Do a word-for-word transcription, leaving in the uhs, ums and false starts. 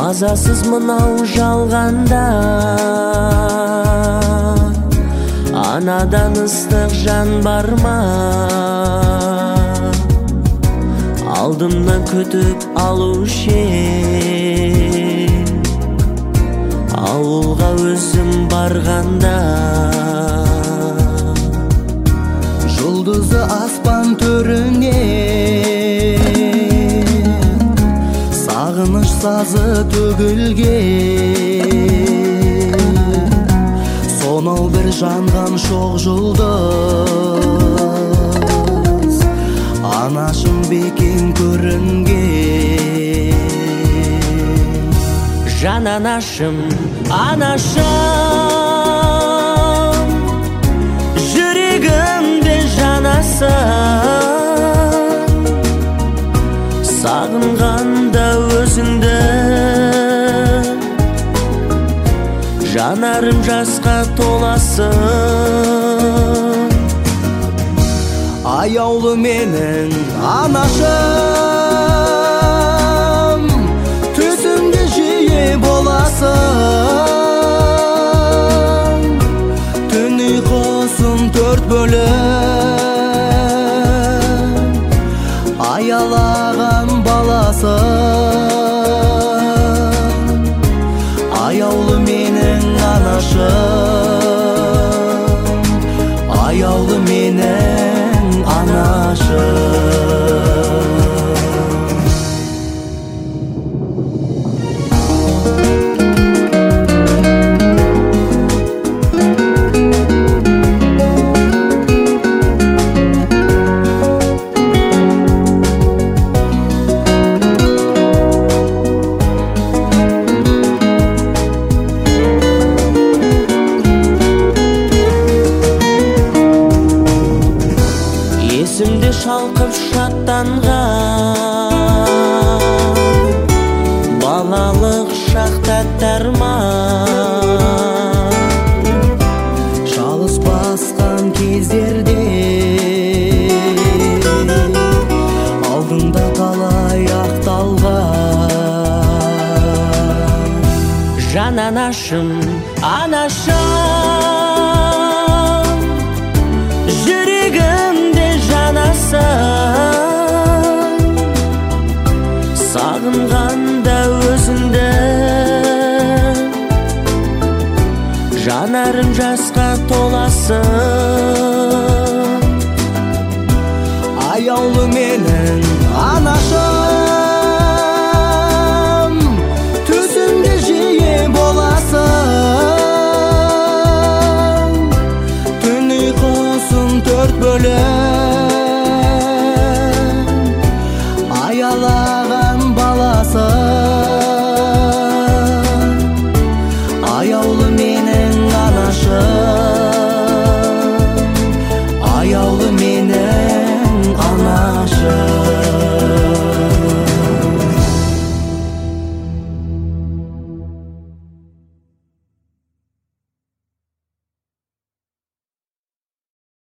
мазасыз мынау жалғанда, анадан ыстық жан бар ма? Алдымнан күтіп алушы ем, ауылға өзім барғанда. Жұлдызы аспан төріне сағыныш сазы төгілген, сонау бір жанған шоқ жұлдыз анашым бекем көрінген. Жан анашым, анашым, жүрегімде жанасың, сағынғанда өзіңді, жанарым жасқа толасың. Аяулы менің анашым, түсімде жиі боласың, түн ұйқысын төрт бөліп аялаған баласың. Аяулы менің анашым, аяулы менің анашым. Есімде шалқып шаттанған балалық шақта тәрман, шалыс басқан кездерде алдыңда талай ақталған. Жан анашым, анашым, жүрегімде жанасың, сағынғанда өзіңді, жанарым жасқа толасың. Аяулы менің анашым,